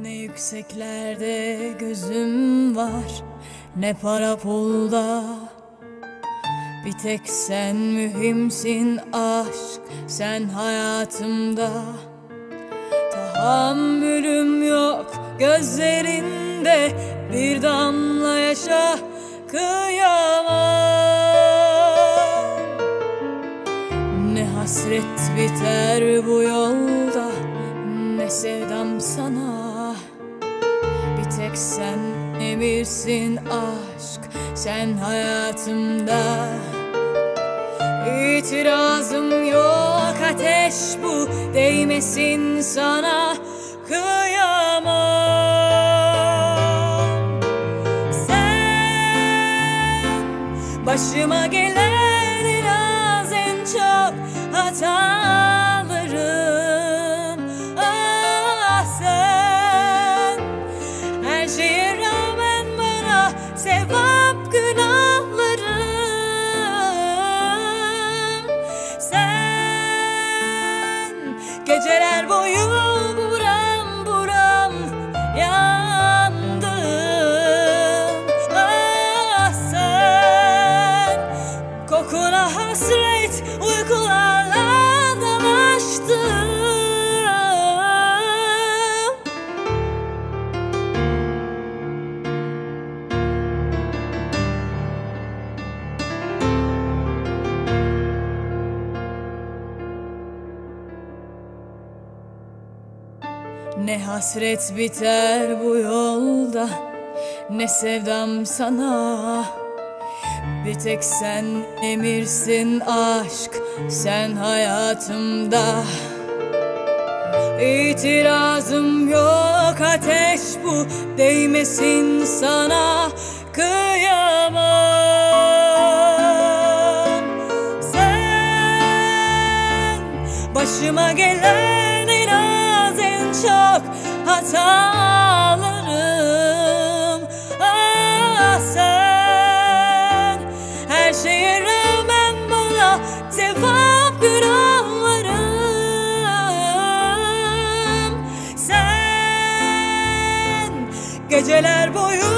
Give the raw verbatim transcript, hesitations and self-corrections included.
Ne yükseklerde gözüm var, ne para pulda. Bir tek sen mühimsin aşk, sen hayatımda. Tahammülüm yok gözlerinde, bir damla yaşa kıyamam. Ne hasret biter bu yolda, ne sevdam sana. Bir tek sen emirsin aşk, sen hayatımda. İtirazım yok, ateş bu, değmesin sana, kıyamam. Sen başıma gelen en az en çok hatalarım. Ah sen, her şeye rağmen bana sevap günahlarım. Sen geceler boyu buram buram yandım. Ah sen, kokuna hasret uykularla dalaştım. Ne hasret biter bu yolda, ne sevdam sana. Bir tek sen emirsin aşk, sen hayatımda. İtirazım yok, ateş bu, değmesin sana, kıyamam. Sen başıma gelen en az en çok hatalarım. Ah sen, her şeye rağmen bana sevap günahlarım. Sen geceler boyu